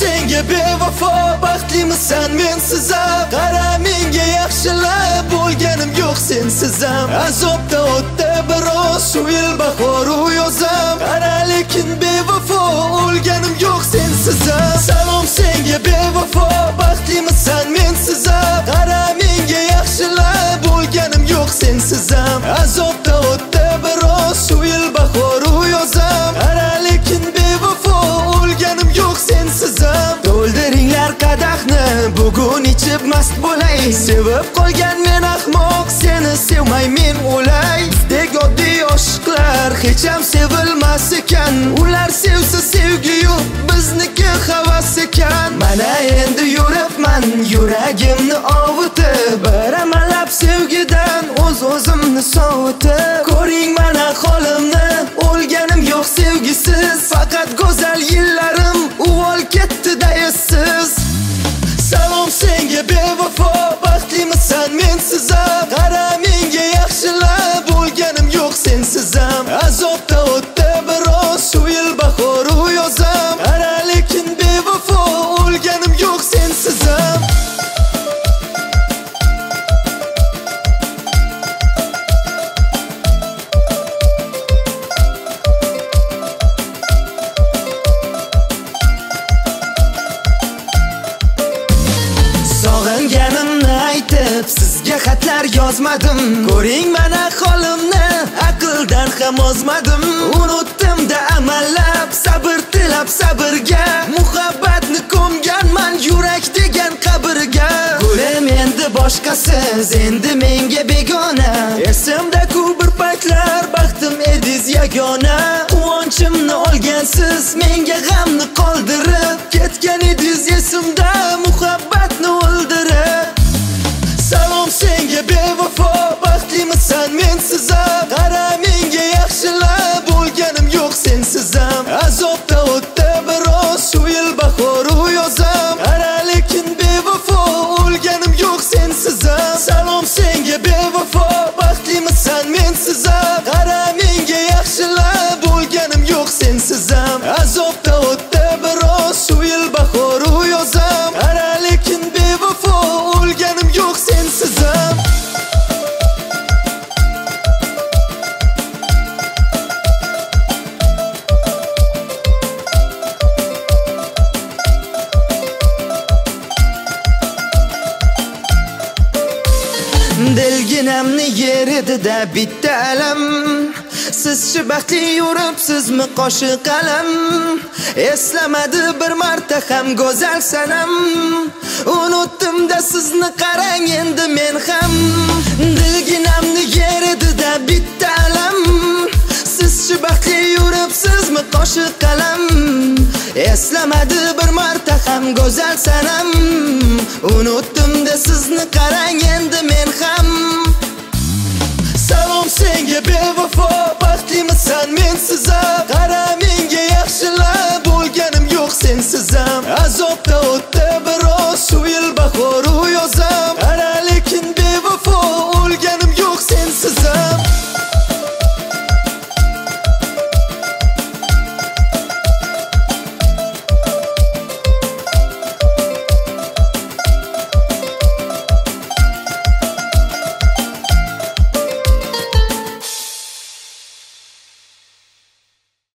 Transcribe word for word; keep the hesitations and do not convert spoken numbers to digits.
senga bevafo, baxtlimisan mensiz ham. Qara menga yaxshilab bo'lganim yo'q sensiz ham. Azobda o'tdi biroz shu yil bahoru yozam. Qara lekin bevafo, o'lganim yo'q sensiz ham. Salom senga bevafo, baxtlimisan mensiz ham. Qara menga yaxshilab bo'lganim yo'q sensiz ham. Azobda o'tdi biroz shu yil bahoru yozam. Qara lekin bevafo, o'lganim yo'q sensiz ham. To'ldiringlar qadahni, bugun ichib mast bo'lay. Sevib qolgan men ahmoq, seni sevmay men o'lay. Bizdek oddiy oshiqlar hech ham sevilmas ekan. Ular sevsa sevgi yo'q, bizniki havas ekan. Mana endi yuribman yuragimni ovutib, bir amallab sevgidan o'z-o'zimni sovutib. Ko'ring mana holimni, o'lganim yo'q sevgisiz. Faqat go'zal yillarim uvol ketdi-da essiz. Salom senga bevafo, baxtlimisan mensiz ham. Qara menga yaxshilab bo'lganim yo'q sensiz ham. Azobda o'tdi biroz shu yil bahoru yozam. Qara lekin bevafo, o'lganim yo'q sensiz ham. Sog'inganimni aytib sizga xatlar yozmadim. Ko'ring mana holimni, aqldan ham ozmadim. Unutdim-da amallab, sabr tilab sabrga. Muhabbatni ko'mganman yurak degan qabrga. Gulim endi boshqasiz, endi menga begona. Esimda-ku bir paytlar baxtim ediz yagona. Quvonchimni olgansiz, menga g'amni qoldirib ketgan ediz esimda muhabbatni o'ldirib. Salom senga bevafo, baxtlimisan mensiz ham. Qara menga yaxshilab bo'lganim yo'q sensiz ham. Azobda o'tdi biroz shu yil bahoru yozam. Qara lekin bevafo, o'lganim yo'q sensiz ham. Salom senga bevafo, baxtlimisan mensiz ham. Qara menga yaxshilab bo'lganim yo'q sensiz ham. Azobda o'tdi biroz shu yil bahoru yozam. Qara lekin bevafo, o'lganim yo'q sensiz ham. Dilginamni yeridida bitta alam. Sizchi baxtli yuribsizmi qoshi qalam. Eslamadi bir marta ham go'zal sanam. Unutdim-da sizni, qarang endi men ham. Dilginamni yeridida bitta alam. Sizchi baxtli yuribsizmi qoshi qalam. Eslamadi bir marta ham go'zal sanam. Unutdim-da sizni, qarang endi men ham. Salom senga bevafo, baxtlimisan mensiz ham. Qara menga yaxshilab bo'lganim yo'q sensiz ham. Azobda o'tdi